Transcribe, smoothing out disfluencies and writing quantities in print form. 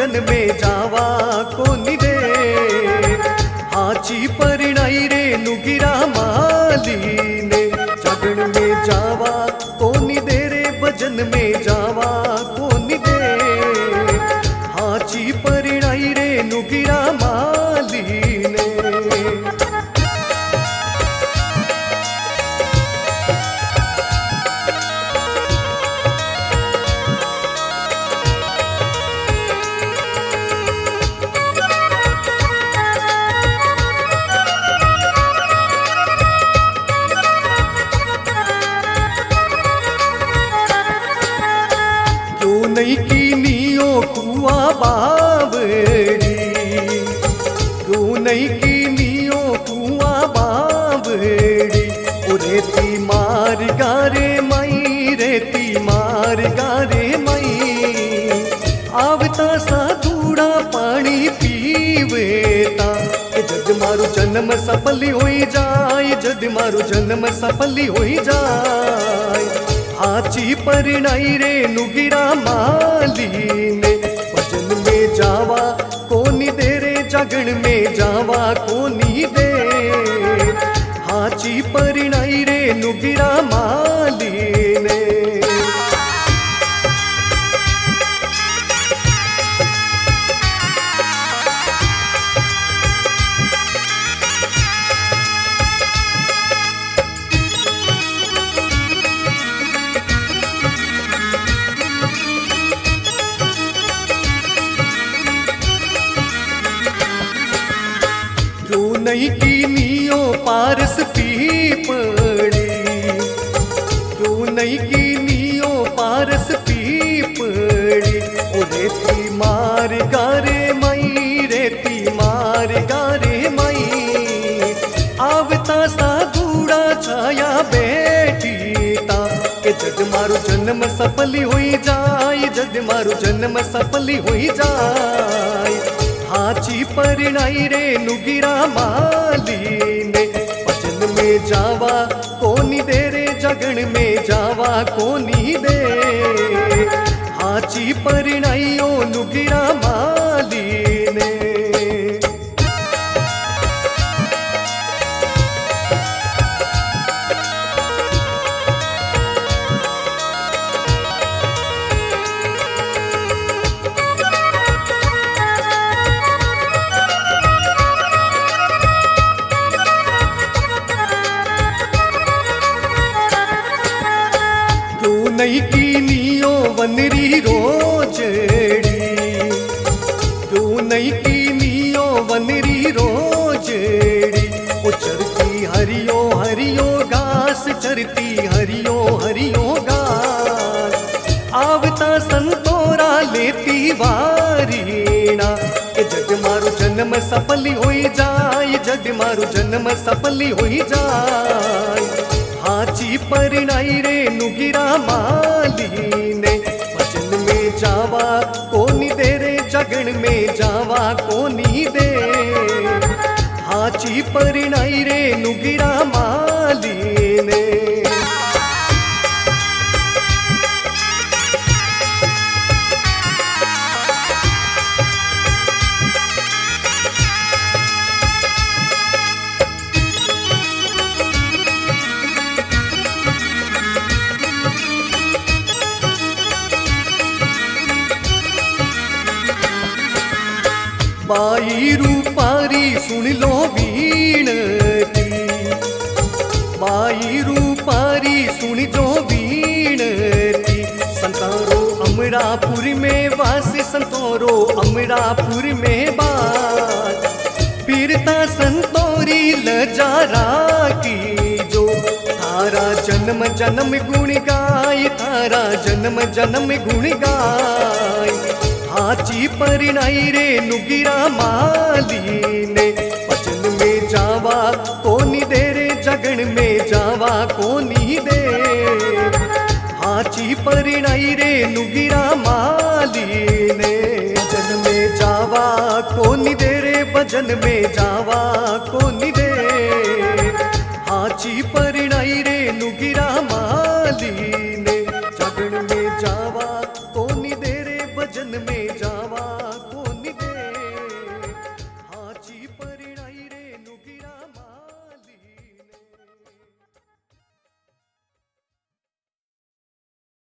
भजन में जावा कोनी दे। हाची परिणाई रे नुगिरा मालीने, जगण में जावा कोनी दे रे भजन में जावा कोनी दे। हाची परिणाई रे नुगिरा मालीने। नहीं की नियो कुआ बावड़ी, क्यों नहीं की नियो कुआ बावड़ी। ओ रेती मार गारे मई, रेती मार गारे मई। आवता साधुड़ा पानी पीवेता, जद मारो जन्म सफली होई जाए, जद मारो जन्म सफली होई जाए। हाची परिणाई रे नुगिरा मालीने, भजन में जावा कोनी दे रे जगण में जावा कोनी दे। हाची परिणाई रे नुगिरा मालीने। नहीं की नियो पारस पीपड़ी, क्यों नहीं की नियो पारस पीपड़ी। ओ रेती मार गारे मई, रेती मार गारे मई। आवता साधुड़ा छाया बैठीता, के जद मारो जन्म सफली होई जाए, जद मारो जन्म सफली होई जाए। हाची परिणाई रे नुगिरा मालीने, भजन में जावा कोनी दे रे जगण में जावा कोनी दे। हाची परिणाई ओ नुगिरा मालीने। नहीं की नियो वनरी रोजड़ी, क्यों नहीं की नियो वनरी रोजड़ी। ओ चरती हरियो हरियो घास, चरती हरियो हरियो घास। आवता संतोरा लेती वारीना, जद मारो जन्म सफली होई जाए, जद मारो जन्म सफली होई जाए। हाची परिणाई रे नुगिरा मालीने, भजन में जावा कोनी दे रे जगण में जावा कोनी दे। हाची परिणाई रे नुगिरा मालीने। बाई रूपारी सुन लो बीनती, बाई रूपारी सुन जो बीनती। संतोरो अमरापुर में वास, संतोरो अमरापुर में बात। पीरता संतोरी लजारा की जो, थारा जन्म जन्म गुण गाय, थारा जन्म जन्म गुण गाय। हाची परिणाई रे नुगिरा मालीने, भजन में जावा कोनी दे रे जगण में जावा कोनी दे। हाची परिणाई रे नुगिरा मालीने, भजन में जावा कोनी दे रे भजन में जावा कोनी दे। हाची